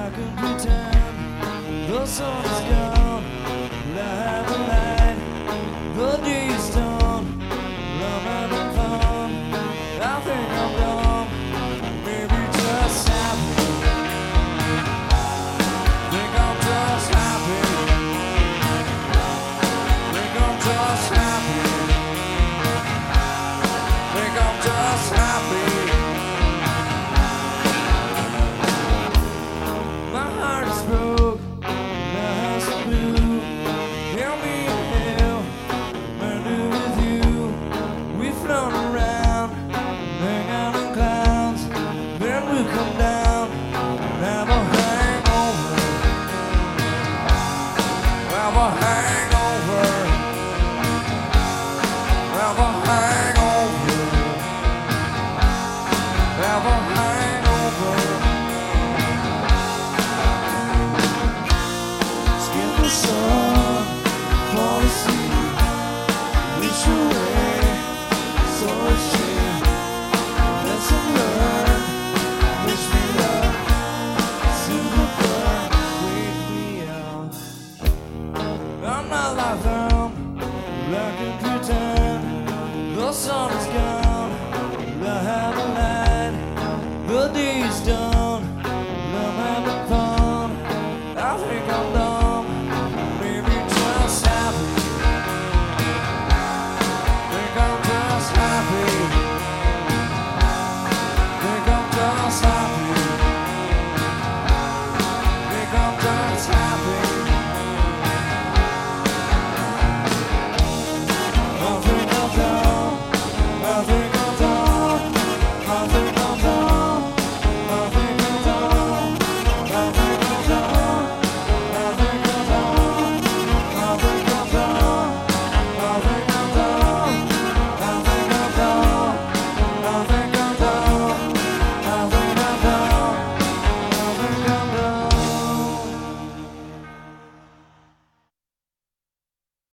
I can pretend the sun is gone, but I have a light. The day is done, I'm having fun. I think I'm done, maybe just happy. Think I'm just happy. Think I'm just happy. Think I'm just happy. My heart is broke, my house is blue. Hear me in hell, murder with you. We've flown around, hang out in clouds. Then we'll come down and have a hangover. Have a hangover. Have a hangover. Have a hangover. Skip the sun, fall asleep, reach away, so it's cheap. Lesson learned, wish me luck, silver blood, wake me up. I'm not like them, I can pretend the sun is gone, but I have a light, the day is done.